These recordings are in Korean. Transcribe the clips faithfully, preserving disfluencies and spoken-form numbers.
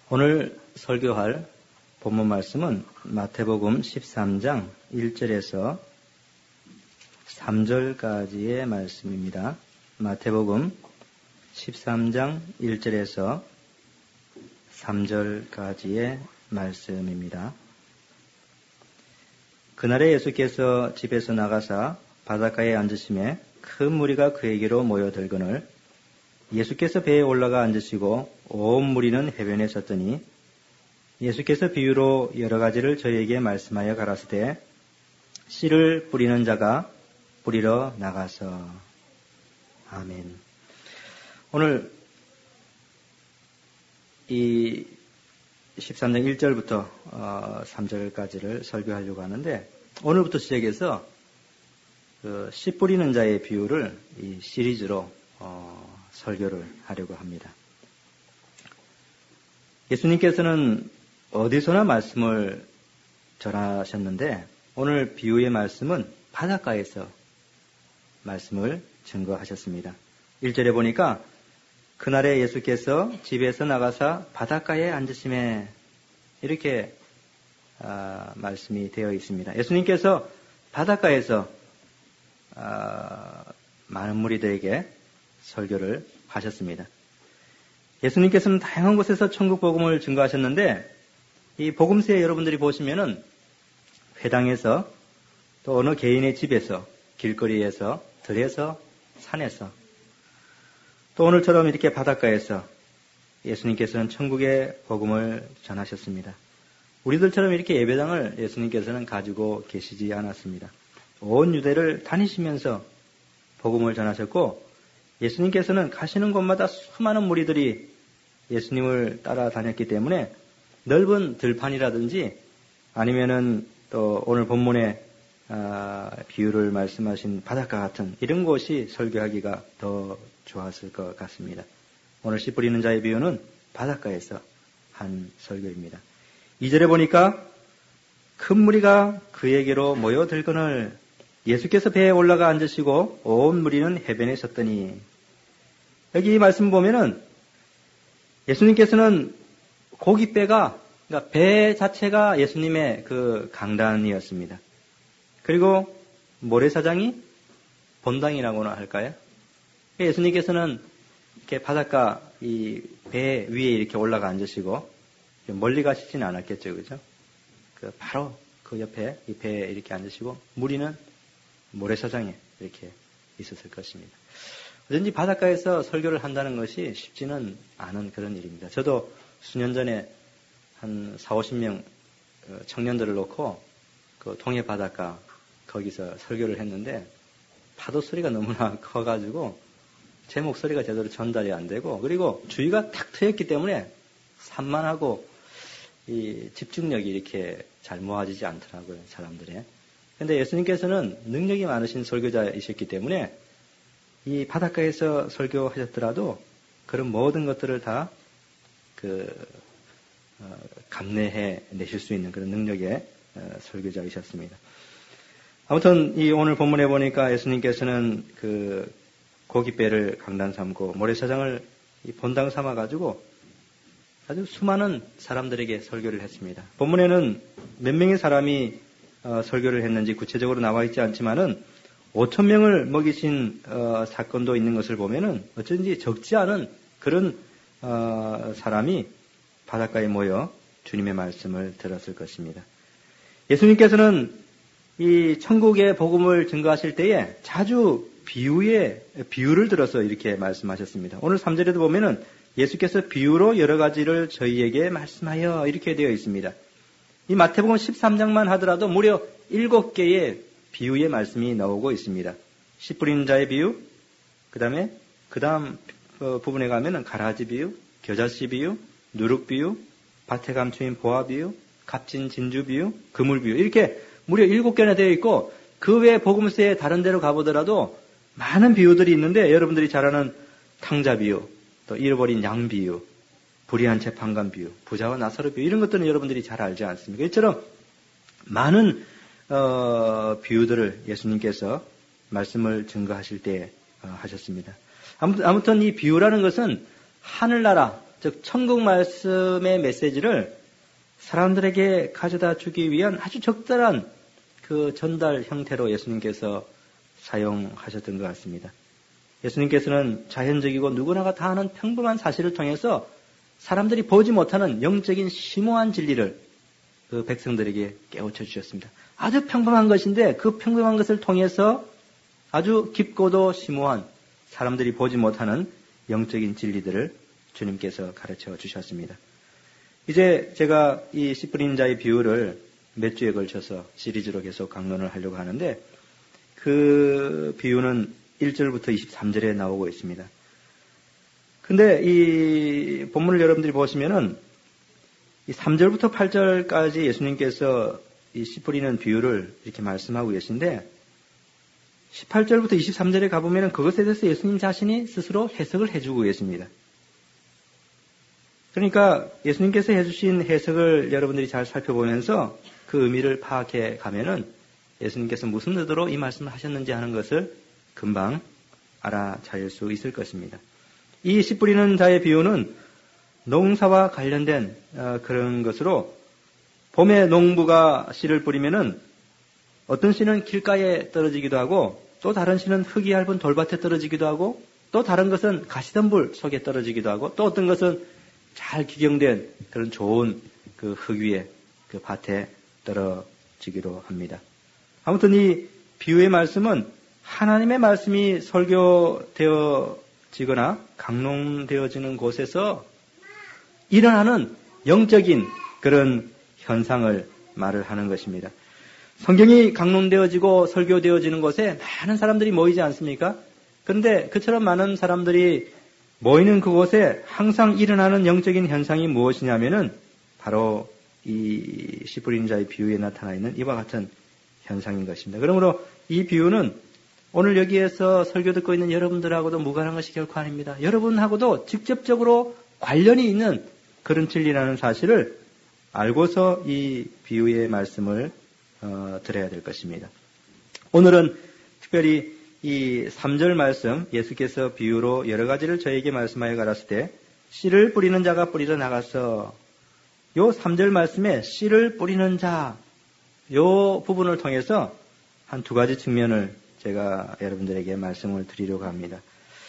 오늘 설교할 본문 말씀은 마태복음 십삼 장 일 절에서 삼 절까지의 말씀입니다. 마태복음 십삼 장 일 절에서 삼 절까지의 말씀입니다. 그날에 예수께서 집에서 나가사 바닷가에 앉으심에 큰 무리가 그에게로 모여들거늘 예수께서 배에 올라가 앉으시고 온 무리는 해변에 섰더니 예수께서 비유로 여러 가지를 저희에게 말씀하여 가라사대 씨를 뿌리는 자가 뿌리러 나가서. 아멘. 오늘 이 십삼 장 일 절부터 삼 절까지를 설교하려고 하는데, 오늘부터 시작해서 그 씨 뿌리는 자의 비유를 이 시리즈로 어, 설교를 하려고 합니다. 예수님께서는 어디서나 말씀을 전하셨는데, 오늘 비유의 말씀은 바닷가에서 말씀을 증거하셨습니다. 일 절에 보니까 그날에 예수께서 집에서 나가사 바닷가에 앉으심에 이렇게 아, 말씀이 되어 있습니다. 예수님께서 바닷가에서 아, 많은 무리들에게 설교를 하셨습니다. 예수님께서는 다양한 곳에서 천국 복음을 증거하셨는데, 이 복음서에 여러분들이 보시면은 회당에서, 또 어느 개인의 집에서, 길거리에서, 들에서, 산에서, 또 오늘처럼 이렇게 바닷가에서 예수님께서는 천국의 복음을 전하셨습니다. 우리들처럼 이렇게 예배당을 예수님께서는 가지고 계시지 않았습니다. 온 유대를 다니시면서 복음을 전하셨고, 예수님께서는 가시는 곳마다 수많은 무리들이 예수님을 따라다녔기 때문에 넓은 들판이라든지 아니면은 또 오늘 본문에 아, 비유를 말씀하신 바닷가 같은 이런 곳이 설교하기가 더 좋았을 것 같습니다. 오늘 씨 뿌리는 자의 비유는 바닷가에서 한 설교입니다. 이 절에 보니까 큰 무리가 그에게로 모여들거늘 예수께서 배에 올라가 앉으시고 온 무리는 해변에 섰더니, 여기 이 말씀 보면은 예수님께서는 고깃배가, 그러니까 배 자체가 예수님의 그 강단이었습니다. 그리고 모래사장이 본당이라고나 할까요? 예수님께서는 이렇게 바닷가 이 배 위에 이렇게 올라가 앉으시고 멀리 가시지는 않았겠죠, 그죠? 그 바로 그 옆에 이 배에 이렇게 앉으시고 무리는 모래사장에 이렇게 있었을 것입니다. 어쩐지 바닷가에서 설교를 한다는 것이 쉽지는 않은 그런 일입니다. 저도 수년 전에 한 사오십 명 청년들을 놓고 그 동해 바닷가 거기서 설교를 했는데, 파도 소리가 너무나 커가지고 제 목소리가 제대로 전달이 안 되고, 그리고 주위가 탁 트였기 때문에 산만하고 이 집중력이 이렇게 잘 모아지지 않더라고요, 사람들의. 근데 예수님께서는 능력이 많으신 설교자이셨기 때문에 이 바닷가에서 설교하셨더라도 그런 모든 것들을 다 그 어, 감내해 내실 수 있는 그런 능력의 어, 설교자이셨습니다. 아무튼 이 오늘 본문에 보니까 예수님께서는 그 고깃배를 강단 삼고 모래사장을 이 본당 삼아 가지고 아주 수많은 사람들에게 설교를 했습니다. 본문에는 몇 명의 사람이 어, 설교를 했는지 구체적으로 나와 있지 않지만은 오천 명을 먹이신 어, 사건도 있는 것을 보면은 어쩐지 적지 않은 그런 어, 사람이 바닷가에 모여 주님의 말씀을 들었을 것입니다. 예수님께서는 이 천국의 복음을 증거하실 때에 자주 비유의 비유를 들어서 이렇게 말씀하셨습니다. 오늘 삼 절에도 보면은 예수께서 비유로 여러 가지를 저희에게 말씀하여 이렇게 되어 있습니다. 이 마태복음 십삼 장만 하더라도 무려 일곱 개의 비유의 말씀이 나오고 있습니다. 씨 뿌리는 자의 비유, 그 다음에 그 다음 부분에 가면은 가라지 비유, 겨자씨 비유, 누룩 비유, 밭에 감추인 보화 비유, 값진 진주 비유, 그물 비유, 이렇게 무려 일곱 개나 되어 있고, 그 외에 복음서에 다른 데로 가보더라도 많은 비유들이 있는데, 여러분들이 잘 아는 탕자 비유, 또 잃어버린 양 비유, 불의한 재판관 비유, 부자와 나사로 비유, 이런 것들은 여러분들이 잘 알지 않습니까? 이처럼 많은 어, 비유들을 예수님께서 말씀을 증거하실 때 어, 하셨습니다. 아무튼, 아무튼 이 비유라는 것은 하늘나라, 즉 천국 말씀의 메시지를 사람들에게 가져다 주기 위한 아주 적절한 그 전달 형태로 예수님께서 사용하셨던 것 같습니다. 예수님께서는 자연적이고 누구나가 다 아는 평범한 사실을 통해서 사람들이 보지 못하는 영적인 심오한 진리를 그 백성들에게 깨우쳐 주셨습니다. 아주 평범한 것인데 그 평범한 것을 통해서 아주 깊고도 심오한 사람들이 보지 못하는 영적인 진리들을 주님께서 가르쳐 주셨습니다. 이제 제가 이 씨 뿌리는 자의 비유를 몇 주에 걸쳐서 시리즈로 계속 강론을 하려고 하는데 그 비유는 일 절부터 이십삼 절에 나오고 있습니다. 근데 이 본문을 여러분들이 보시면은 이 삼 절부터 팔 절까지 예수님께서 이 씨 뿌리는 비유를 이렇게 말씀하고 계신데 십팔 절부터 이십삼 절에 가보면은 그것에 대해서 예수님 자신이 스스로 해석을 해주고 계십니다. 그러니까 예수님께서 해주신 해석을 여러분들이 잘 살펴보면서 그 의미를 파악해 가면은 예수님께서 무슨 의도로 이 말씀을 하셨는지 하는 것을 금방 알아차릴 수 있을 것입니다. 이 씨 뿌리는 자의 비유는 농사와 관련된 그런 것으로 봄에 농부가 씨를 뿌리면은 어떤 씨는 길가에 떨어지기도 하고 또 다른 씨는 흙이 얇은 돌밭에 떨어지기도 하고 또 다른 것은 가시덤불 속에 떨어지기도 하고 또 어떤 것은 잘 기경된 그런 좋은 그 흙 위에 그 밭에 떨어지기도 합니다. 아무튼 이 비유의 말씀은 하나님의 말씀이 설교되어지거나 강론되어지는 곳에서 일어나는 영적인 그런 현상을 말을 하는 것입니다. 성경이 강론되어지고 설교되어지는 곳에 많은 사람들이 모이지 않습니까? 그런데 그처럼 많은 사람들이 모이는 그곳에 항상 일어나는 영적인 현상이 무엇이냐면은 바로 이 씨 뿌리는 자의 비유에 나타나 있는 이와 같은 현상인 것입니다. 그러므로 이 비유는 오늘 여기에서 설교 듣고 있는 여러분들하고도 무관한 것이 결코 아닙니다. 여러분하고도 직접적으로 관련이 있는 그런 진리라는 사실을 알고서 이 비유의 말씀을 어, 들어야 될 것입니다. 오늘은 특별히 이 삼 절 말씀 예수께서 비유로 여러 가지를 저에게 말씀하여 가라사대 때 씨를 뿌리는 자가 뿌리러 나가서 요 삼 절 말씀에 씨를 뿌리는 자 요 부분을 통해서 한 두 가지 측면을 제가 여러분들에게 말씀을 드리려고 합니다.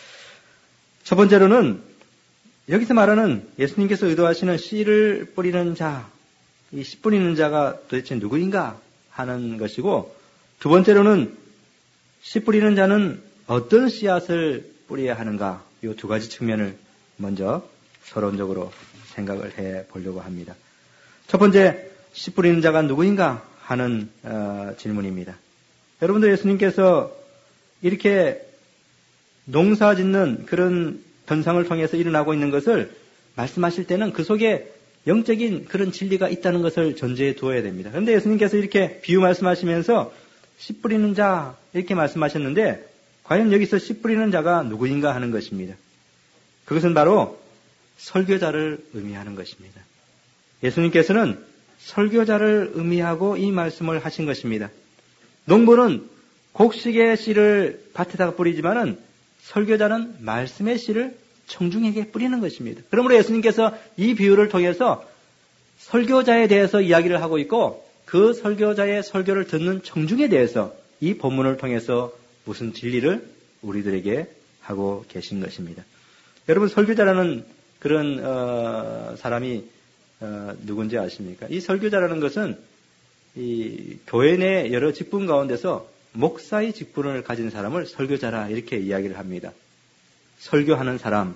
첫 번째로는 여기서 말하는 예수님께서 의도하시는 씨를 뿌리는 자, 이 씨 뿌리는 자가 도대체 누구인가 하는 것이고 두 번째로는 씨 뿌리는 자는 어떤 씨앗을 뿌려야 하는가 이 두 가지 측면을 먼저 서론적으로 생각을 해 보려고 합니다. 첫 번째, 씨 뿌리는 자가 누구인가 하는 어, 질문입니다. 여러분들 예수님께서 이렇게 농사 짓는 그런 현상을 통해서 일어나고 있는 것을 말씀하실 때는 그 속에 영적인 그런 진리가 있다는 것을 전제해 두어야 됩니다. 그런데 예수님께서 이렇게 비유 말씀하시면서 씨 뿌리는 자 이렇게 말씀하셨는데 과연 여기서 씨 뿌리는 자가 누구인가 하는 것입니다. 그것은 바로 설교자를 의미하는 것입니다. 예수님께서는 설교자를 의미하고 이 말씀을 하신 것입니다. 농부는 곡식의 씨를 밭에다가 뿌리지만은 설교자는 말씀의 씨를 청중에게 뿌리는 것입니다. 그러므로 예수님께서 이 비유를 통해서 설교자에 대해서 이야기를 하고 있고 그 설교자의 설교를 듣는 청중에 대해서 이 본문을 통해서 무슨 진리를 우리들에게 하고 계신 것입니다. 여러분 설교자라는 그런 어, 사람이 어, 누군지 아십니까? 이 설교자라는 것은 이 교회 내 여러 직분 가운데서 목사의 직분을 가진 사람을 설교자라 이렇게 이야기를 합니다. 설교하는 사람.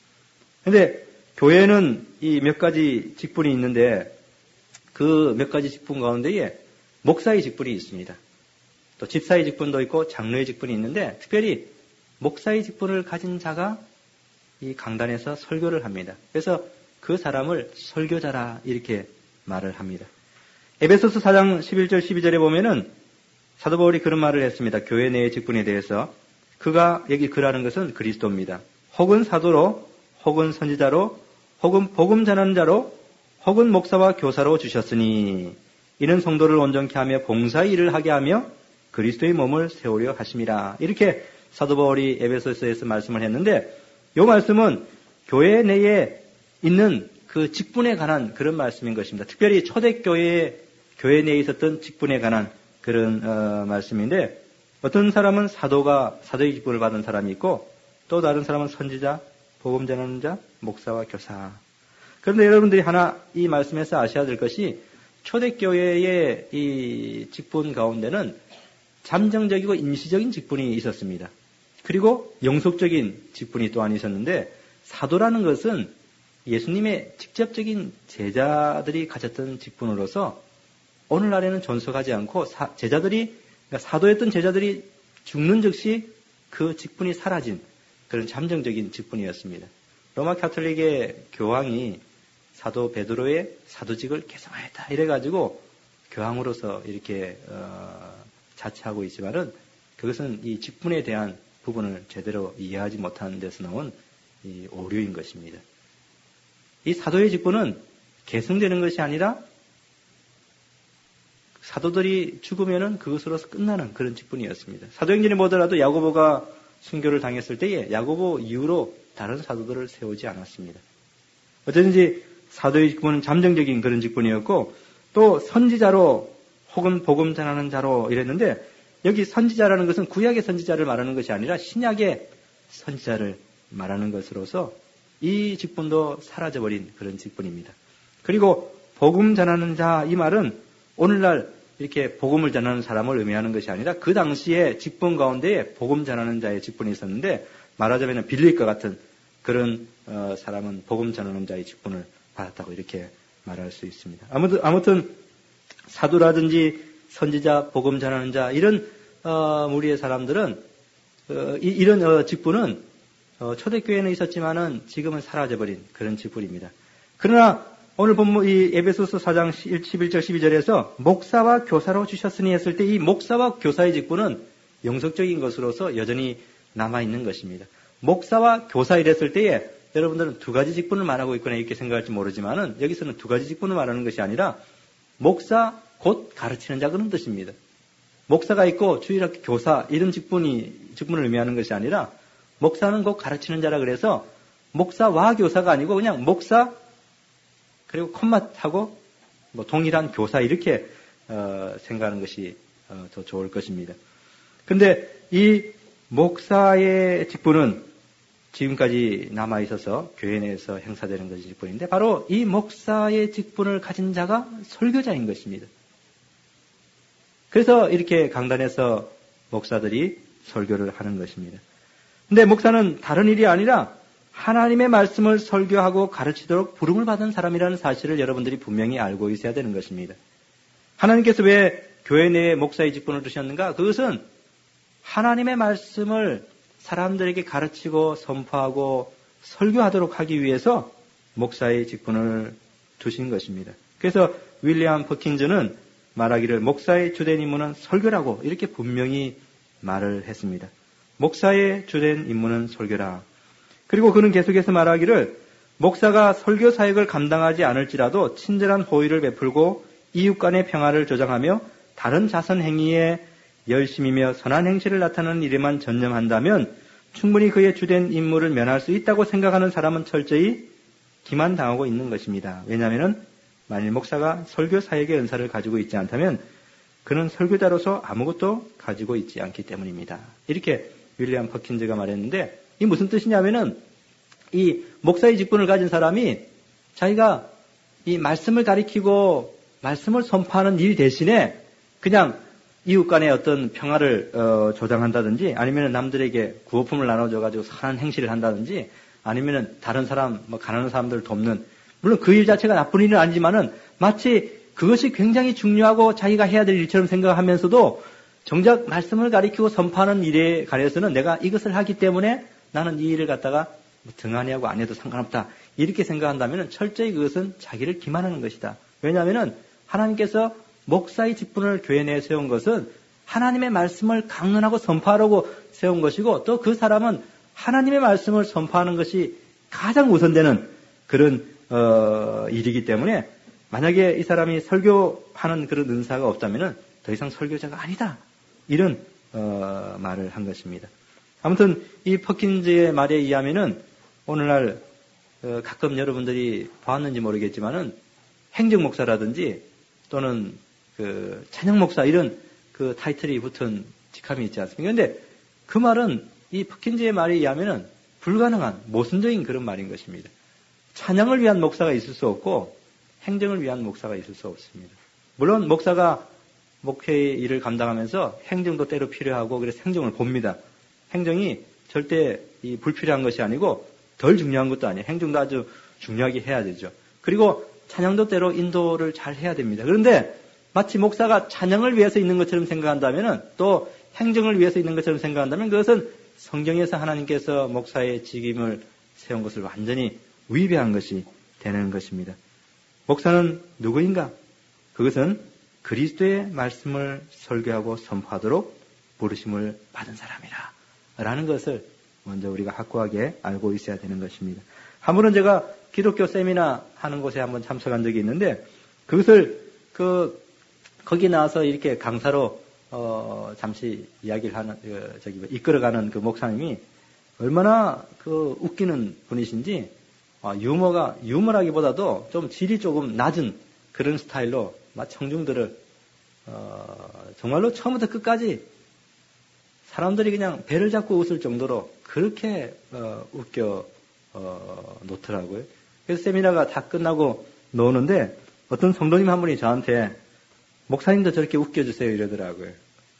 근데 교회는 이 몇 가지 직분이 있는데 그 몇 가지 직분 가운데에 목사의 직분이 있습니다. 또 집사의 직분도 있고 장로의 직분이 있는데 특별히 목사의 직분을 가진 자가 이 강단에서 설교를 합니다. 그래서 그 사람을 설교자라 이렇게 말을 합니다. 에베소서 사 장 십일 절 십이 절에 보면은 사도 바울이 그런 말을 했습니다. 교회 내의 직분에 대해서. 그가 여기 그라는 것은 그리스도입니다. 혹은 사도로, 혹은 선지자로, 혹은 복음 전하는 자로, 혹은 목사와 교사로 주셨으니 이는 성도를 온전케 하며 봉사의 일을 하게 하며 그리스도의 몸을 세우려 하심이라. 이렇게 사도 바울이 에베소서에서 말씀을 했는데 이 말씀은 교회 내에 있는 그 직분에 관한 그런 말씀인 것입니다. 특별히 초대교회 교회 내에 있었던 직분에 관한 그런 어, 말씀인데 어떤 사람은 사도가 사도의 직분을 받은 사람이 있고 또 다른 사람은 선지자, 복음 전하는 자, 목사와 교사. 그런데 여러분들이 하나 이 말씀에서 아셔야 될 것이 초대교회의 이 직분 가운데는 잠정적이고 임시적인 직분이 있었습니다. 그리고 영속적인 직분이 또한 있었는데 사도라는 것은 예수님의 직접적인 제자들이 가졌던 직분으로서 오늘날에는 존속하지 않고 사, 제자들이 그러니까 사도였던 제자들이 죽는 즉시 그 직분이 사라진 그런 잠정적인 직분이었습니다. 로마 카톨릭의 교황이 사도 베드로의 사도직을 계승하였다 이래가지고 교황으로서 이렇게 어, 자처하고 있지만은 그것은 이 직분에 대한 부분을 제대로 이해하지 못하는 데서 나온 이 오류인 것입니다. 이 사도의 직분은 계승되는 것이 아니라 사도들이 죽으면은 그것으로서 끝나는 그런 직분이었습니다. 사도행전에 보더라도 야고보가 순교를 당했을 때에 야고보 이후로 다른 사도들을 세우지 않았습니다. 어쨌든지 사도의 직분은 잠정적인 그런 직분이었고 또 선지자로 혹은 복음 전하는 자로 이랬는데 여기 선지자라는 것은 구약의 선지자를 말하는 것이 아니라 신약의 선지자를 말하는 것으로서 이 직분도 사라져버린 그런 직분입니다. 그리고 복음 전하는 자 이 말은 오늘날 이렇게 복음을 전하는 사람을 의미하는 것이 아니라 그 당시에 직분 가운데에 복음 전하는 자의 직분이 있었는데 말하자면 빌립과 같은 그런 어, 사람은 복음 전하는 자의 직분을 받았다고 이렇게 말할 수 있습니다. 아무튼, 아무튼 사도라든지 선지자, 복음 전하는 자 이런 어, 무리의 사람들은 어, 이, 이런 어, 직분은 어, 초대교회는 있었지만은 지금은 사라져버린 그런 직분입니다. 그러나 오늘 본문 이 에베소서 사 장 십일 절 십이 절에서 목사와 교사로 주셨으니 했을 때 이 목사와 교사의 직분은 영속적인 것으로서 여전히 남아있는 것입니다. 목사와 교사 이랬을 때에 여러분들은 두 가지 직분을 말하고 있거나 이렇게 생각할지 모르지만은 여기서는 두 가지 직분을 말하는 것이 아니라 목사 곧 가르치는 자 그런 뜻입니다. 목사가 있고 주일학교 교사 이런 직분이 직분을 의미하는 것이 아니라 목사는 곧 가르치는 자라 그래서 목사와 교사가 아니고 그냥 목사 그리고 콤마하고 뭐 동일한 교사 이렇게 어, 생각하는 것이 어, 더 좋을 것입니다. 그런데 이 목사의 직분은 지금까지 남아 있어서 교회 내에서 행사되는 것이 직분인데 바로 이 목사의 직분을 가진 자가 설교자인 것입니다. 그래서 이렇게 강단에서 목사들이 설교를 하는 것입니다. 근데 목사는 다른 일이 아니라 하나님의 말씀을 설교하고 가르치도록 부름을 받은 사람이라는 사실을 여러분들이 분명히 알고 있어야 되는 것입니다. 하나님께서 왜 교회 내에 목사의 직분을 두셨는가? 그것은 하나님의 말씀을 사람들에게 가르치고 선포하고 설교하도록 하기 위해서 목사의 직분을 두신 것입니다. 그래서 윌리엄 퍼킨즈는 말하기를 목사의 주된 임무는 설교라고 이렇게 분명히 말을 했습니다. 목사의 주된 임무는 설교라. 그리고 그는 계속해서 말하기를 목사가 설교 사역을 감당하지 않을지라도 친절한 호의를 베풀고 이웃 간의 평화를 조장하며 다른 자선 행위에 열심이며 선한 행실을 나타내는 일에만 전념한다면 충분히 그의 주된 임무를 면할 수 있다고 생각하는 사람은 철저히 기만당하고 있는 것입니다. 왜냐하면 만일 목사가 설교 사역의 은사를 가지고 있지 않다면 그는 설교자로서 아무것도 가지고 있지 않기 때문입니다. 이렇게 윌리엄 퍼킨즈가 말했는데 이 무슨 뜻이냐면은 이 목사의 직분을 가진 사람이 자기가 이 말씀을 가리키고 말씀을 선포하는 일 대신에 그냥 이웃 간의 어떤 평화를 어, 조장한다든지 아니면 남들에게 구호품을 나눠줘가지고 선한 행실을 한다든지 아니면 다른 사람, 뭐 가난한 사람들을 돕는 물론 그 일 자체가 나쁜 일은 아니지만은 마치 그것이 굉장히 중요하고 자기가 해야 될 일처럼 생각하면서도 정작 말씀을 가리키고 선포하는 일에 관해서는 내가 이것을 하기 때문에 나는 이 일을 갖다가 등한히하고 안 해도 상관없다. 이렇게 생각한다면 철저히 그것은 자기를 기만하는 것이다. 왜냐하면 하나님께서 목사의 직분을 교회 내에 세운 것은 하나님의 말씀을 강론하고 선포하려고 세운 것이고 또 그 사람은 하나님의 말씀을 선포하는 것이 가장 우선되는 그런 어, 일이기 때문에 만약에 이 사람이 설교하는 그런 은사가 없다면 더 이상 설교자가 아니다. 이런 어, 말을 한 것입니다. 아무튼 이 퍼킨즈의 말에 의하면은 오늘날 어, 가끔 여러분들이 보았는지 모르겠지만은 행정 목사라든지 또는 그 찬양 목사 이런 그 타이틀이 붙은 직함이 있지 않습니까? 그런데 그 말은 이 퍼킨즈의 말에 의하면은 불가능한 모순적인 그런 말인 것입니다. 찬양을 위한 목사가 있을 수 없고 행정을 위한 목사가 있을 수 없습니다. 물론 목사가 목회의 일을 감당하면서 행정도 때로 필요하고 그래서 행정을 봅니다. 행정이 절대 이 불필요한 것이 아니고 덜 중요한 것도 아니에요. 행정도 아주 중요하게 해야 되죠. 그리고 찬양도 때로 인도를 잘 해야 됩니다. 그런데 마치 목사가 찬양을 위해서 있는 것처럼 생각한다면 또 행정을 위해서 있는 것처럼 생각한다면 그것은 성경에서 하나님께서 목사의 직임을 세운 것을 완전히 위배한 것이 되는 것입니다. 목사는 누구인가? 그것은 그리스도의 말씀을 설교하고 선포하도록 부르심을 받은 사람이라 라는 것을 먼저 우리가 확고하게 알고 있어야 되는 것입니다. 한 번은 제가 기독교 세미나 하는 곳에 한번 참석한 적이 있는데 그것을 그 거기 나와서 이렇게 강사로 어 잠시 이야기를 하는 그 저기 이끌어가는 그 목사님이 얼마나 그 웃기는 분이신지 어, 유머가 유머라기보다도 좀 질이 조금 낮은 그런 스타일로 막 청중들을 어, 정말로 처음부터 끝까지 사람들이 그냥 배를 잡고 웃을 정도로 그렇게 어, 웃겨 어, 놓더라고요. 그래서 세미나가 다 끝나고 노는데 어떤 성도님 한 분이 저한테 목사님도 저렇게 웃겨주세요 이러더라고요.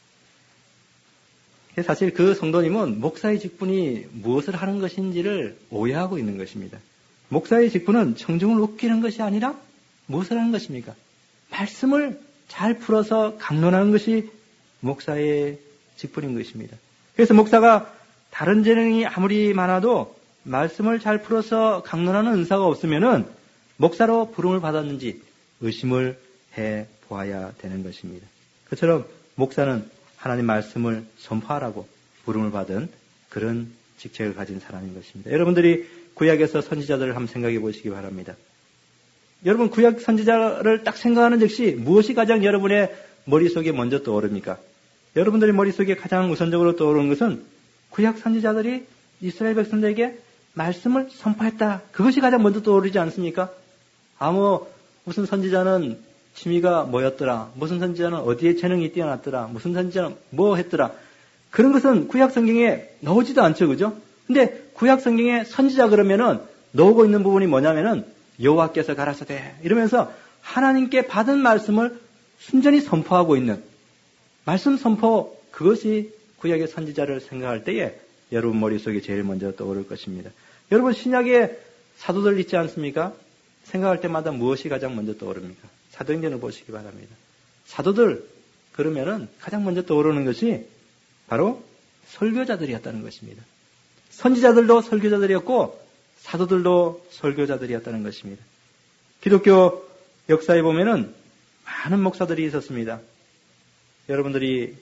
사실 그 성도님은 목사의 직분이 무엇을 하는 것인지를 오해하고 있는 것입니다. 목사의 직분은 청중을 웃기는 것이 아니라 무엇을 하는 것입니까? 말씀을 잘 풀어서 강론하는 것이 목사의 직분인 것입니다. 그래서 목사가 다른 재능이 아무리 많아도 말씀을 잘 풀어서 강론하는 은사가 없으면은 목사로 부름을 받았는지 의심을 해 보아야 되는 것입니다. 그처럼 목사는 하나님 말씀을 선포하라고 부름을 받은 그런 직책을 가진 사람인 것입니다. 여러분들이 구약에서 선지자들을 한번 생각해 보시기 바랍니다. 여러분 구약 선지자를 딱 생각하는 즉시 무엇이 가장 여러분의 머릿속에 먼저 떠오릅니까? 여러분들의 머릿속에 가장 우선적으로 떠오르는 것은 구약 선지자들이 이스라엘 백성들에게 말씀을 선포했다. 그것이 가장 먼저 떠오르지 않습니까? 아무 무슨 선지자는 취미가 뭐였더라. 무슨 선지자는 어디에 재능이 뛰어났더라. 무슨 선지자는 뭐 했더라. 그런 것은 구약 성경에 나오지도 않죠. 그죠? 근데 구약 성경에 선지자 그러면은 나오고 있는 부분이 뭐냐면은 여호와께서 가라사대 이러면서 하나님께 받은 말씀을 순전히 선포하고 있는 말씀 선포 그것이 구약의 선지자를 생각할 때에 여러분 머릿속에 제일 먼저 떠오를 것입니다. 여러분 신약의 사도들 있지 않습니까? 생각할 때마다 무엇이 가장 먼저 떠오릅니까? 사도행전을 보시기 바랍니다. 사도들 그러면은 가장 먼저 떠오르는 것이 바로 설교자들이었다는 것입니다. 선지자들도 설교자들이었고 사도들도 설교자들이었다는 것입니다. 기독교 역사에 보면은 많은 목사들이 있었습니다. 여러분들이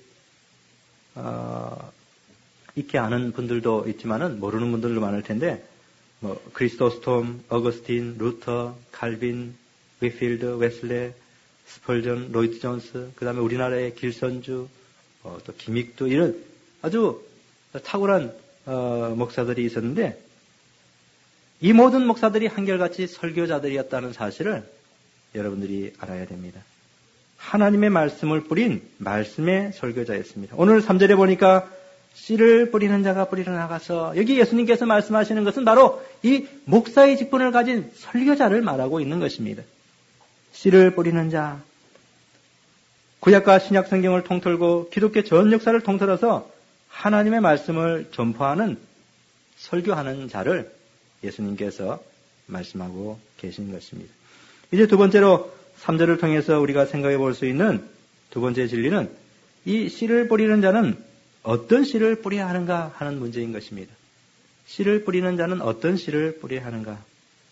어, 익히 아는 분들도 있지만은 모르는 분들도 많을 텐데 뭐 크리스토스톰, 어거스틴, 루터, 칼빈, 위필드, 웨슬레, 스펄전, 로이드 존스, 그 다음에 우리나라의 길선주, 어, 또 김익두 이런 아주 탁월한 어, 목사들이 있었는데 이 모든 목사들이 한결같이 설교자들이었다는 사실을 여러분들이 알아야 됩니다. 하나님의 말씀을 뿌린 말씀의 설교자였습니다. 오늘 삼 절에 보니까 씨를 뿌리는 자가 뿌리러 나가서 여기 예수님께서 말씀하시는 것은 바로 이 목사의 직분을 가진 설교자를 말하고 있는 것입니다. 씨를 뿌리는 자, 구약과 신약 성경을 통틀고 기독교 전 역사를 통틀어서 하나님의 말씀을 전파하는 설교하는 자를 예수님께서 말씀하고 계신 것입니다. 이제 두 번째로 삼 절을 통해서 우리가 생각해 볼 수 있는 두 번째 진리는 이 씨를 뿌리는 자는 어떤 씨를 뿌려야 하는가 하는 문제인 것입니다. 씨를 뿌리는 자는 어떤 씨를 뿌려야 하는가?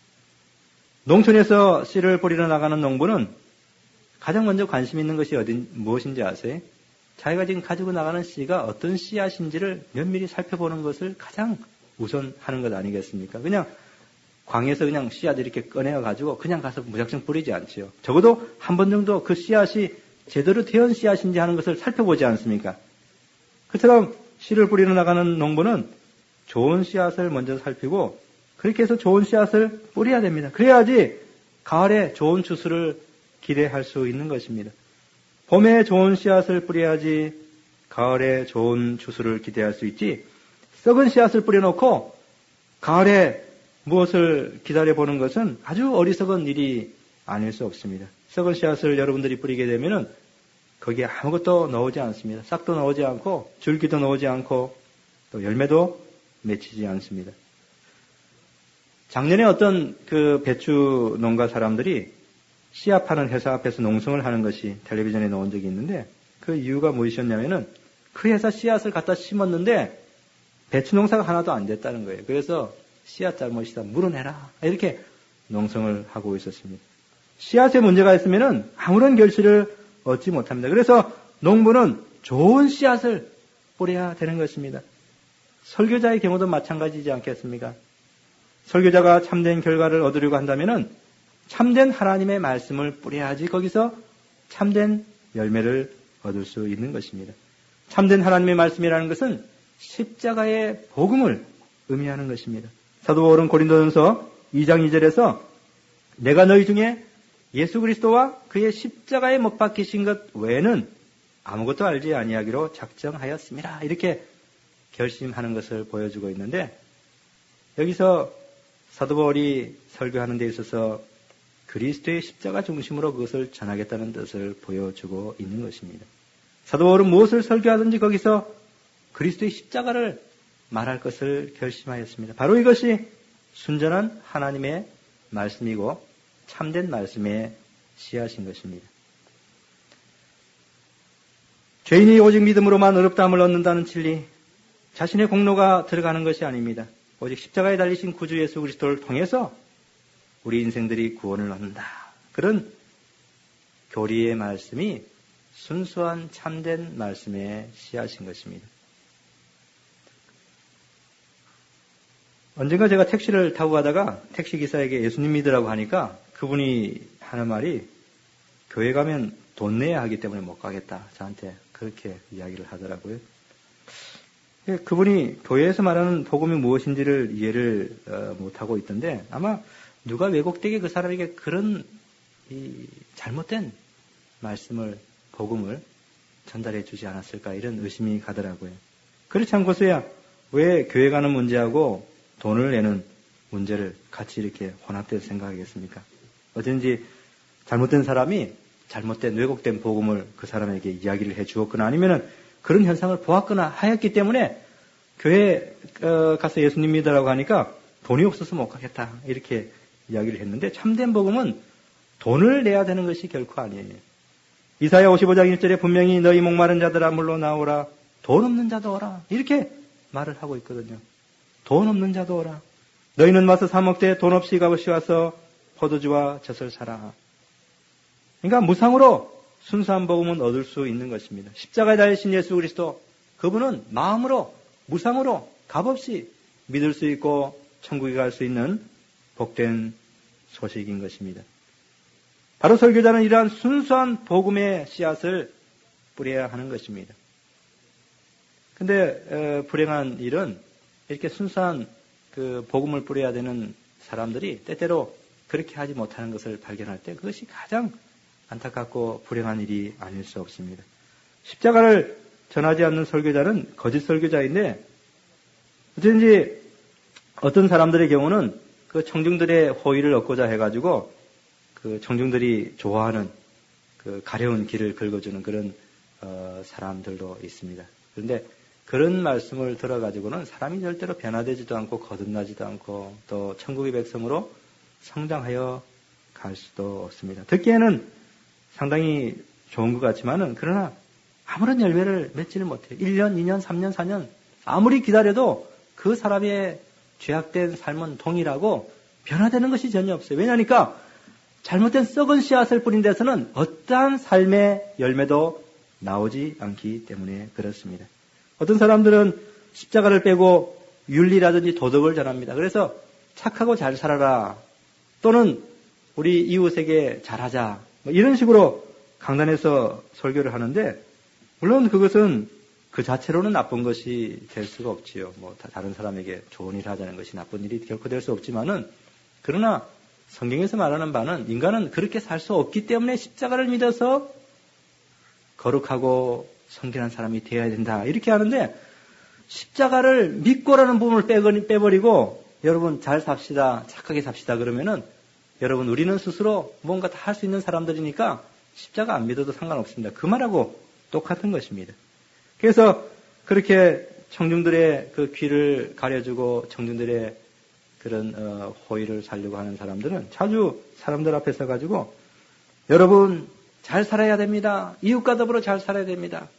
농촌에서 씨를 뿌리러 나가는 농부는 가장 먼저 관심 있는 것이 어디, 무엇인지 아세요? 자기가 지금 가지고 나가는 씨가 어떤 씨앗인지를 면밀히 살펴보는 것을 가장 우선 하는 것 아니겠습니까? 그냥 광에서 그냥 씨앗 이렇게 꺼내가지고 그냥 가서 무작정 뿌리지 않지요. 적어도 한 번 정도 그 씨앗이 제대로 되은 씨앗인지 하는 것을 살펴보지 않습니까? 그처럼 씨를 뿌리러 나가는 농부는 좋은 씨앗을 먼저 살피고 그렇게 해서 좋은 씨앗을 뿌려야 됩니다. 그래야지 가을에 좋은 추수를 기대할 수 있는 것입니다. 봄에 좋은 씨앗을 뿌려야지 가을에 좋은 추수를 기대할 수 있지, 썩은 씨앗을 뿌려놓고 가을에 무엇을 기다려보는 것은 아주 어리석은 일이 아닐 수 없습니다. 썩은 씨앗을 여러분들이 뿌리게 되면은 거기에 아무것도 나오지 않습니다. 싹도 나오지 않고 줄기도 나오지 않고 또 열매도 맺히지 않습니다. 작년에 어떤 그 배추 농가 사람들이 씨앗 파는 회사 앞에서 농성을 하는 것이 텔레비전에 나온 적이 있는데, 그 이유가 무엇이었냐면은 그 회사 씨앗을 갖다 심었는데 배추 농사가 하나도 안 됐다는 거예요. 그래서 씨앗 잘못이다, 물어내라, 이렇게 농성을 하고 있었습니다. 씨앗에 문제가 있으면은 아무런 결실을 얻지 못합니다. 그래서 농부는 좋은 씨앗을 뿌려야 되는 것입니다. 설교자의 경우도 마찬가지지 않겠습니까? 설교자가 참된 결과를 얻으려고 한다면은 참된 하나님의 말씀을 뿌려야지 거기서 참된 열매를 얻을 수 있는 것입니다. 참된 하나님의 말씀이라는 것은 십자가의 복음을 의미하는 것입니다. 사도 바울은 고린도전서 이 장 이 절에서 내가 너희 중에 예수 그리스도와 그의 십자가에 못 박히신 것 외에는 아무것도 알지 아니하기로 작정하였습니다, 이렇게 결심하는 것을 보여주고 있는데, 여기서 사도 바울이 설교하는 데 있어서 그리스도의 십자가 중심으로 그것을 전하겠다는 뜻을 보여주고 있는 것입니다. 사도 바울은 무엇을 설교하든지 거기서 그리스도의 십자가를 말할 것을 결심하였습니다. 바로 이것이 순전한 하나님의 말씀이고 참된 말씀의 씨앗인 것입니다. 죄인이 오직 믿음으로만 의롭다함을 얻는다는 진리, 자신의 공로가 들어가는 것이 아닙니다. 오직 십자가에 달리신 구주 예수 그리스도를 통해서 우리 인생들이 구원을 얻는다, 그런 교리의 말씀이 순수한 참된 말씀의 씨앗인 것입니다. 언젠가 제가 택시를 타고 가다가 택시기사에게 예수님 믿으라고 하니까 그분이 하는 말이, 교회 가면 돈 내야 하기 때문에 못 가겠다, 저한테 그렇게 이야기를 하더라고요. 그분이 교회에서 말하는 복음이 무엇인지를 이해를 못하고 있던데, 아마 누가 왜곡되게 그 사람에게 그런 이 잘못된 말씀을, 복음을 전달해 주지 않았을까, 이런 의심이 가더라고요. 그렇지 않고서야 왜 교회 가는 문제하고 돈을 내는 문제를 같이 이렇게 혼합돼서 생각하겠습니까? 어쩐지 잘못된 사람이 잘못된 왜곡된 복음을 그 사람에게 이야기를 해 주었거나 아니면은 그런 현상을 보았거나 하였기 때문에 교회에 가서 예수님 믿으라고 하니까 돈이 없어서 못 가겠다, 이렇게 이야기를 했는데, 참된 복음은 돈을 내야 되는 것이 결코 아니에요. 이사야 오십오 장 일 절에 분명히 너희 목마른 자들아 물로 나오라, 돈 없는 자도 오라, 이렇게 말을 하고 있거든요. 돈 없는 자도 오라. 너희는 와서 사 먹되 돈 없이 값없이 와서 포도주와 젖을 사라. 그러니까 무상으로 순수한 복음은 얻을 수 있는 것입니다. 십자가에 달리신 예수 그리스도, 그분은 마음으로 무상으로 값없이 믿을 수 있고 천국에 갈 수 있는 복된 소식인 것입니다. 바로 설교자는 이러한 순수한 복음의 씨앗을 뿌려야 하는 것입니다. 근데 불행한 일은 이렇게 순수한 그 복음을 뿌려야 되는 사람들이 때때로 그렇게 하지 못하는 것을 발견할 때 그것이 가장 안타깝고 불행한 일이 아닐 수 없습니다. 십자가를 전하지 않는 설교자는 거짓 설교자인데, 어쩐지 어떤 사람들의 경우는 그 청중들의 호의를 얻고자 해가지고 그 청중들이 좋아하는 그 가려운 길을 긁어주는 그런 어 사람들도 있습니다. 그런데 그런 말씀을 들어가지고는 사람이 절대로 변화되지도 않고 거듭나지도 않고 또 천국의 백성으로 성장하여 갈 수도 없습니다. 듣기에는 상당히 좋은 것 같지만은 그러나 아무런 열매를 맺지는 못해요. 일 년, 이 년, 삼 년, 사 년 아무리 기다려도 그 사람의 죄악된 삶은 동일하고 변화되는 것이 전혀 없어요. 왜냐하니까 잘못된 썩은 씨앗을 뿌린 데서는 어떠한 삶의 열매도 나오지 않기 때문에 그렇습니다. 어떤 사람들은 십자가를 빼고 윤리라든지 도덕을 전합니다. 그래서 착하고 잘 살아라, 또는 우리 이웃에게 잘하자, 뭐 이런 식으로 강단에서 설교를 하는데, 물론 그것은 그 자체로는 나쁜 것이 될 수가 없지요. 뭐 다른 사람에게 좋은 일을 하자는 것이 나쁜 일이 결코 될 수 없지만은, 그러나 성경에서 말하는 바는 인간은 그렇게 살 수 없기 때문에 십자가를 믿어서 거룩하고 성결한 사람이 되어야 된다, 이렇게 하는데, 십자가를 믿고라는 부분을 빼버리고 여러분 잘 삽시다, 착하게 삽시다 그러면은, 여러분 우리는 스스로 뭔가 다 할 수 있는 사람들이니까 십자가 안 믿어도 상관없습니다. 그 말하고 똑같은 것입니다. 그래서 그렇게 청중들의 그 귀를 가려주고 청중들의 그런 어, 호의를 살려고 하는 사람들은 자주 사람들 앞에 서가지고 여러분 잘 살아야 됩니다. 이웃과 더불어 잘 살아야 됩니다.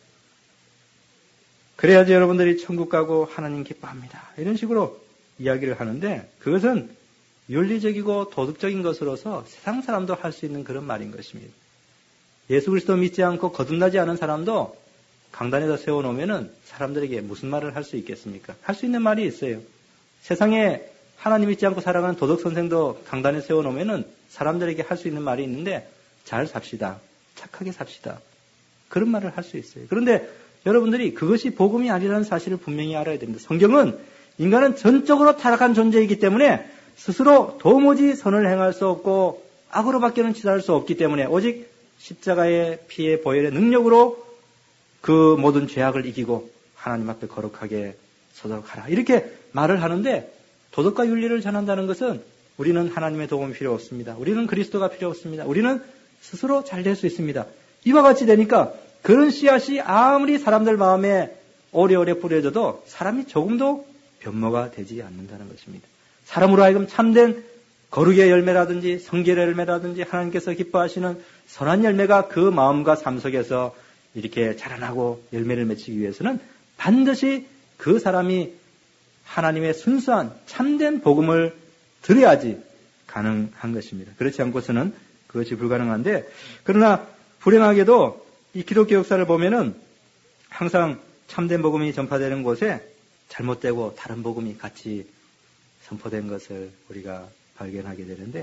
그래야지 여러분들이 천국 가고 하나님 기뻐합니다. 이런 식으로 이야기를 하는데, 그것은 윤리적이고 도덕적인 것으로서 세상 사람도 할 수 있는 그런 말인 것입니다. 예수 그리스도 믿지 않고 거듭나지 않은 사람도 강단에다 세워놓으면은 사람들에게 무슨 말을 할 수 있겠습니까? 할 수 있는 말이 있어요. 세상에 하나님 믿지 않고 살아가는 도덕 선생도 강단에 세워놓으면은 사람들에게 할 수 있는 말이 있는데, 잘 삽시다, 착하게 삽시다, 그런 말을 할 수 있어요. 그런데 여러분들이 그것이 복음이 아니라는 사실을 분명히 알아야 됩니다. 성경은 인간은 전적으로 타락한 존재이기 때문에 스스로 도무지 선을 행할 수 없고 악으로밖에는 치달을 수 없기 때문에 오직 십자가의 피의 보혈의 능력으로 그 모든 죄악을 이기고 하나님 앞에 거룩하게 서도록 하라, 이렇게 말을 하는데, 도덕과 윤리를 전한다는 것은 우리는 하나님의 도움이 필요 없습니다. 우리는 그리스도가 필요 없습니다. 우리는 스스로 잘 될 수 있습니다. 이와 같이 되니까 그런 씨앗이 아무리 사람들 마음에 오래오래 뿌려져도 사람이 조금도 변모가 되지 않는다는 것입니다. 사람으로 하여금 참된 거룩의 열매라든지 성결의 열매라든지 하나님께서 기뻐하시는 선한 열매가 그 마음과 삶 속에서 이렇게 자라나고 열매를 맺히기 위해서는 반드시 그 사람이 하나님의 순수한 참된 복음을 들어야지 가능한 것입니다. 그렇지 않고서는 그것이 불가능한데, 그러나 불행하게도 이 기독교 역사를 보면은 항상 참된 복음이 전파되는 곳에 잘못되고 다른 복음이 같이 선포된 것을 우리가 발견하게 되는데,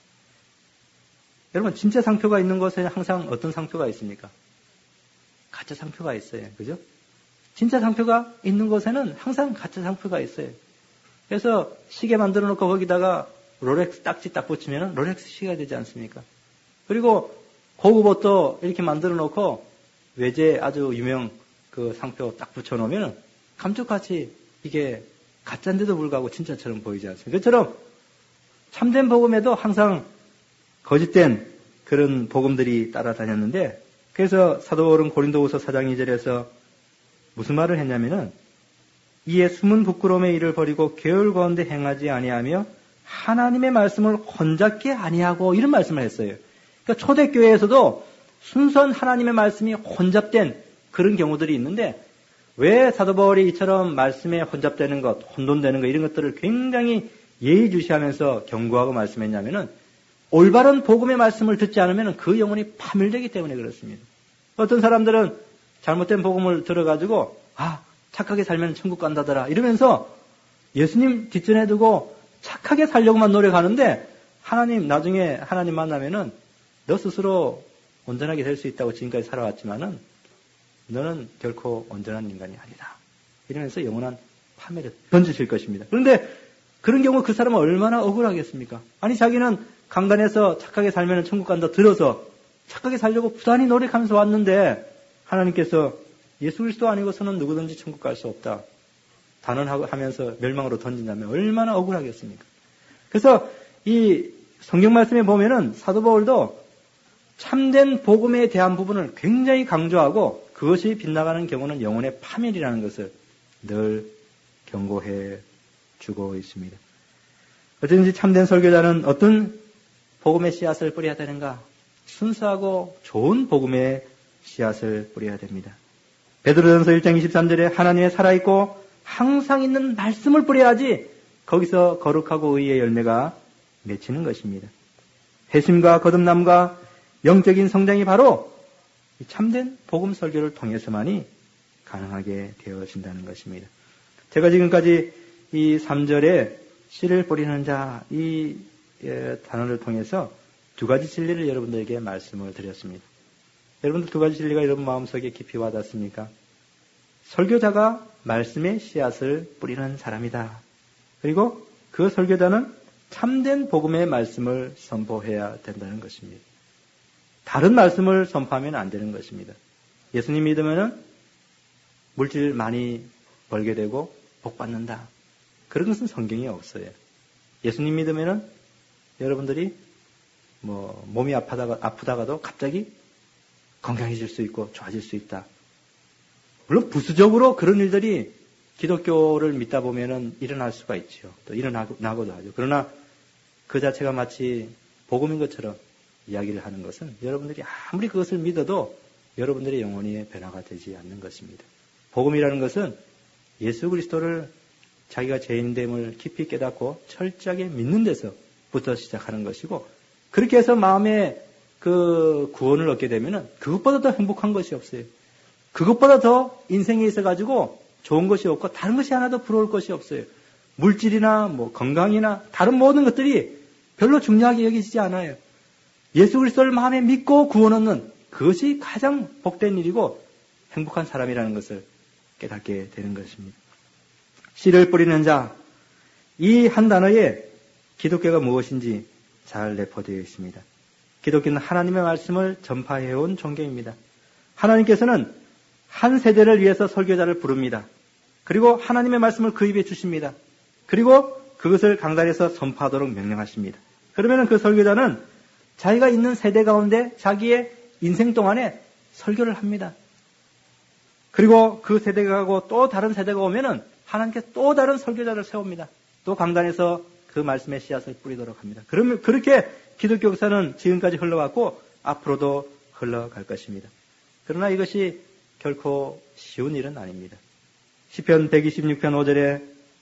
여러분 진짜 상표가 있는 곳에 항상 어떤 상표가 있습니까? 가짜 상표가 있어요. 그죠? 진짜 상표가 있는 곳에는 항상 가짜 상표가 있어요. 그래서 시계 만들어 놓고 거기다가 롤렉스 딱지 딱 붙이면 롤렉스 시계가 되지 않습니까? 그리고 고급 옷도 이렇게 만들어 놓고 외제 아주 유명 그 상표 딱 붙여 놓으면 감쪽같이 이게 가짜인데도 불구하고 진짜처럼 보이지 않습니까? 그처럼 참된 복음에도 항상 거짓된 그런 복음들이 따라다녔는데, 그래서 사도 바울은 고린도후서 사 장 이 절에서 무슨 말을 했냐면은, 이에 숨은 부끄러움의 일을 버리고 계율 가운데 행하지 아니하며 하나님의 말씀을 혼잡게 아니하고, 이런 말씀을 했어요. 그러니까 초대교회에서도 순수한 하나님의 말씀이 혼잡된 그런 경우들이 있는데, 왜 사도 바울이 이처럼 말씀에 혼잡되는 것, 혼돈되는 것, 이런 것들을 굉장히 예의주시하면서 경고하고 말씀했냐면은, 올바른 복음의 말씀을 듣지 않으면 그 영혼이 파멸되기 때문에 그렇습니다. 어떤 사람들은 잘못된 복음을 들어가지고 아 착하게 살면 천국 간다더라 이러면서 예수님 뒷전에 두고 착하게 살려고만 노력하는데, 하나님 나중에 하나님 만나면은 너 스스로 온전하게 될 수 있다고 지금까지 살아왔지만은 너는 결코 온전한 인간이 아니다, 이러면서 영원한 파멸에 던지실 것입니다. 그런데 그런 경우 그 사람은 얼마나 억울하겠습니까? 아니 자기는 강단에서 착하게 살면 천국 간다 들어서 착하게 살려고 부단히 노력하면서 왔는데, 하나님께서 예수 그리스도 아니고서는 누구든지 천국 갈 수 없다 단언하면서 멸망으로 던진다면 얼마나 억울하겠습니까? 그래서 이 성경 말씀에 보면은 사도 바울도 참된 복음에 대한 부분을 굉장히 강조하고, 그것이 빗나가는 경우는 영혼의 파멸이라는 것을 늘 경고해 주고 있습니다. 어쨌든지 참된 설교자는 어떤 복음의 씨앗을 뿌려야 되는가? 순수하고 좋은 복음의 씨앗을 뿌려야 됩니다. 베드로전서 일 장 이십삼 절에 하나님의 살아있고 항상 있는 말씀을 뿌려야지 거기서 거룩하고 의의 열매가 맺히는 것입니다. 회심과 거듭남과 영적인 성장이 바로 참된 복음 설교를 통해서만이 가능하게 되어진다는 것입니다. 제가 지금까지 이 삼 절에 씨를 뿌리는 자, 이 단어를 통해서 두 가지 진리를 여러분들에게 말씀을 드렸습니다. 여러분들 두 가지 진리가 여러분 마음속에 깊이 와닿습니까? 설교자가 말씀의 씨앗을 뿌리는 사람이다. 그리고 그 설교자는 참된 복음의 말씀을 선포해야 된다는 것입니다. 다른 말씀을 선포하면 안 되는 것입니다. 예수님 믿으면은 물질 많이 벌게 되고 복 받는다. 그런 것은 성경에 없어요. 예수님 믿으면은 여러분들이 뭐 몸이 아프다가, 아프다가도 갑자기 건강해질 수 있고 좋아질 수 있다. 물론 부수적으로 그런 일들이 기독교를 믿다 보면은 일어날 수가 있죠. 또 일어나고도 하죠. 그러나 그 자체가 마치 복음인 것처럼 이야기를 하는 것은 여러분들이 아무리 그것을 믿어도 여러분들의 영혼이 변화가 되지 않는 것입니다. 복음이라는 것은 예수 그리스도를 자기가 죄인됨을 깊이 깨닫고 철저하게 믿는 데서부터 시작하는 것이고, 그렇게 해서 마음에 그 구원을 얻게 되면은 그것보다 더 행복한 것이 없어요. 그것보다 더 인생에 있어가지고 좋은 것이 없고 다른 것이 하나도 부러울 것이 없어요. 물질이나 뭐 건강이나 다른 모든 것들이 별로 중요하게 여기지지 않아요. 예수 그리스도를 마음에 믿고 구원 얻는 그것이 가장 복된 일이고 행복한 사람이라는 것을 깨닫게 되는 것입니다. 씨를 뿌리는 자, 이 한 단어에 기독교가 무엇인지 잘 내포되어 있습니다. 기독교는 하나님의 말씀을 전파해온 종교입니다. 하나님께서는 한 세대를 위해서 설교자를 부릅니다. 그리고 하나님의 말씀을 그 입에 주십니다. 그리고 그것을 강단에서 선포하도록 명령하십니다. 그러면 그 설교자는 자기가 있는 세대 가운데 자기의 인생 동안에 설교를 합니다. 그리고 그 세대가 가고 또 다른 세대가 오면은 하나님께서 또 다른 설교자를 세웁니다. 또 강단에서 그 말씀의 씨앗을 뿌리도록 합니다. 그러면 그렇게 기독교 역사는 지금까지 흘러왔고 앞으로도 흘러갈 것입니다. 그러나 이것이 결코 쉬운 일은 아닙니다. 시편 백이십육 편 오 절에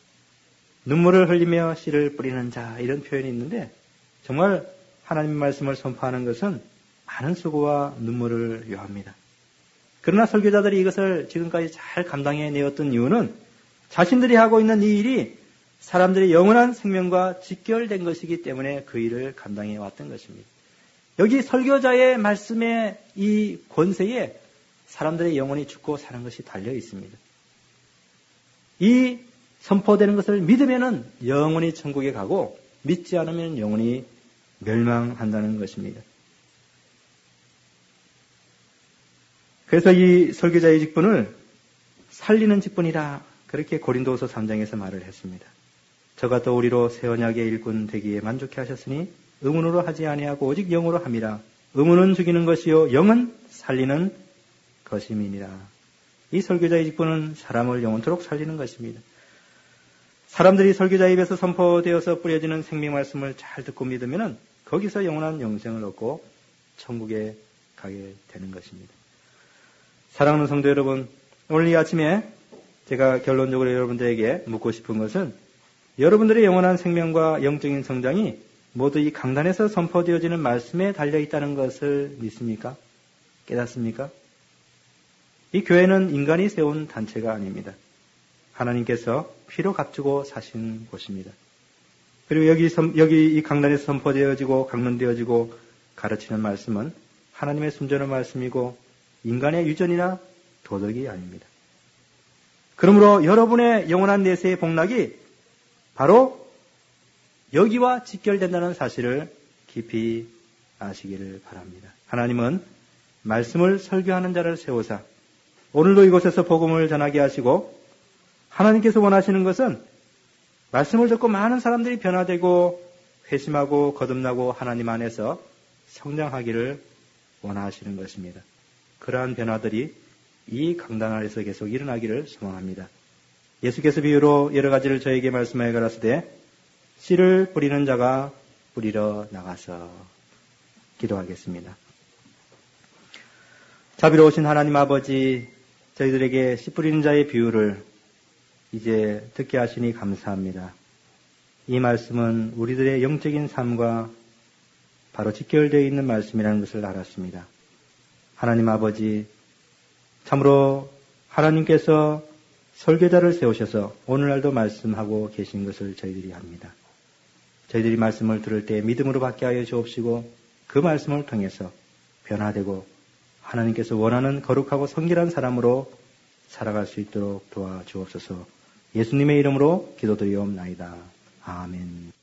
눈물을 흘리며 씨를 뿌리는 자, 이런 표현이 있는데 정말 하나님의 말씀을 선포하는 것은 많은 수고와 눈물을 요합니다. 그러나 설교자들이 이것을 지금까지 잘 감당해내었던 이유는 자신들이 하고 있는 이 일이 사람들의 영원한 생명과 직결된 것이기 때문에 그 일을 감당해 왔던 것입니다. 여기 설교자의 말씀의 이 권세에 사람들의 영혼이 죽고 사는 것이 달려 있습니다. 이 선포되는 것을 믿으면은 영원히 천국에 가고 믿지 않으면 영원히 멸망한다는 것입니다. 그래서 이 설교자의 직분을 살리는 직분이라 그렇게 고린도후서 삼 장에서 말을 했습니다. 저가 또 우리로 새 언약의 일꾼 되기에 만족해 하셨으니 의문으로 하지 아니하고 오직 영으로 함이라. 의문은 죽이는 것이요 영은 살리는 것임이니라. 이 설교자의 직분은 사람을 영원토록 살리는 것입니다. 사람들이 설교자 입에서 선포되어서 뿌려지는 생명 말씀을 잘 듣고 믿으면 거기서 영원한 영생을 얻고 천국에 가게 되는 것입니다. 사랑하는 성도 여러분, 오늘 이 아침에 제가 결론적으로 여러분들에게 묻고 싶은 것은 여러분들의 영원한 생명과 영적인 성장이 모두 이 강단에서 선포되어지는 말씀에 달려있다는 것을 믿습니까? 깨닫습니까? 이 교회는 인간이 세운 단체가 아닙니다. 하나님께서 피로 값주고 사신 곳입니다. 그리고 여기, 여기 이 강단에서 선포되어지고 강론되어지고 가르치는 말씀은 하나님의 순전한 말씀이고 인간의 유전이나 도덕이 아닙니다. 그러므로 여러분의 영원한 내세의 복락이 바로 여기와 직결된다는 사실을 깊이 아시기를 바랍니다. 하나님은 말씀을 설교하는 자를 세우사 오늘도 이곳에서 복음을 전하게 하시고 하나님께서 원하시는 것은 말씀을 듣고 많은 사람들이 변화되고 회심하고 거듭나고 하나님 안에서 성장하기를 원하시는 것입니다. 그러한 변화들이 이 강단 아래서 계속 일어나기를 소망합니다. 예수께서 비유로 여러 가지를 저에게 말씀하여 가라사대 씨를 뿌리는 자가 뿌리러 나가서 기도하겠습니다. 자비로우신 하나님 아버지, 저희들에게 씨 뿌리는 자의 비유를 이제 듣게 하시니 감사합니다. 이 말씀은 우리들의 영적인 삶과 바로 직결되어 있는 말씀이라는 것을 알았습니다. 하나님 아버지, 참으로 하나님께서 설교자를 세우셔서 오늘날도 말씀하고 계신 것을 저희들이 압니다. 저희들이 말씀을 들을 때 믿음으로 받게 하여 주옵시고 그 말씀을 통해서 변화되고 하나님께서 원하는 거룩하고 성결한 사람으로 살아갈 수 있도록 도와주옵소서. 예수님의 이름으로 기도드리옵나이다. 아멘.